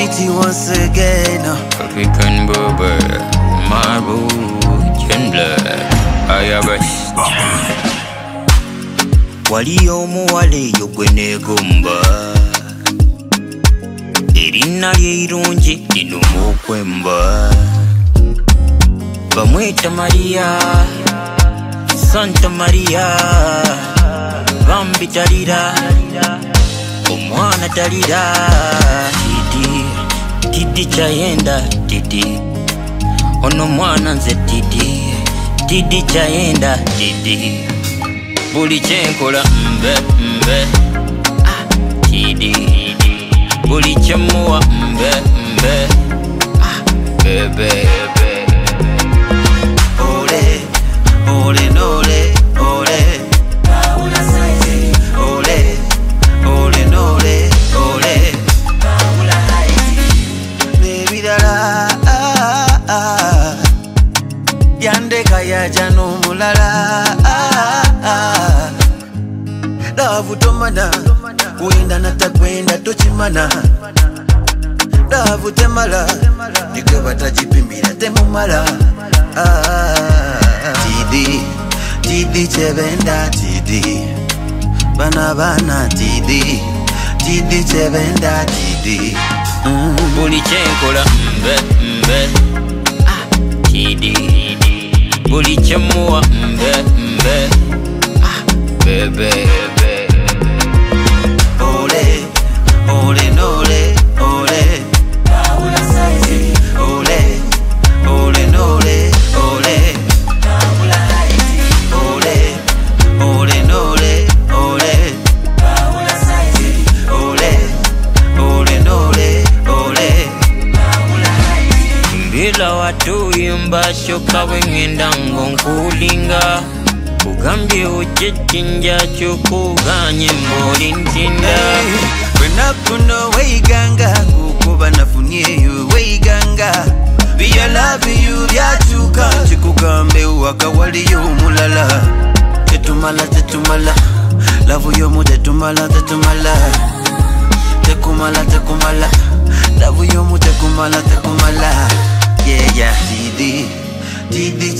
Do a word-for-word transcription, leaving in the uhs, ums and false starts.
meet you once again. African Berber, Marble, Chandler, Ayabash. Waliyo muwale yogwene gumba Erina lyirungi linumukwemba Bamweta Maria, Santa Maria, Bambi talira, omwana talira. Didi, Didi chayenda, Didi, ono mwana nze Didi, Didi chayenda, Didi. Buli chenkola mbe mbe, ah, Didi, buli chemuwa mbe mbe, ah, bebe. Ole, ole nole, ole, Paula Saidi. Ole, ole nole, ole, Paula Haiti. Baby dala, ah, ah, yandeka ya jano mulala, ah, ah. Love utomana, kuenda natakwenda tochimana. Love temala, nigaba tajipimbira temumala. Ah, Didi, Didi chebenda, Didi, bana bana, Didi, Didi chebenda, Didi. Mm. Buli chenkola mbe mbe, ah, Didi, buli chemuwa mbe mbe, ah, bebe. Ole, ole nole, ole, Paula Saidi. Ole, ole nole, ole, Paula Haiti. Ole, ole nole, ole, Paula Saidi. Ole, ole nole, ole, Paula Haiti. Mbila watu yimba shoka wengenda ngonkulinga Kugambye uchechinja chukuganye mboli ntinda. Wenakuno weiganga kukuba nafunieyo weiganga Biya love you byachuka chikugambe wakawaliyo mulala. Tetumala tetumala love yo mu tetumala tetumala Tekumala tekumala love yo mu tekumala tekumala. Yeah yeah Didi, Didi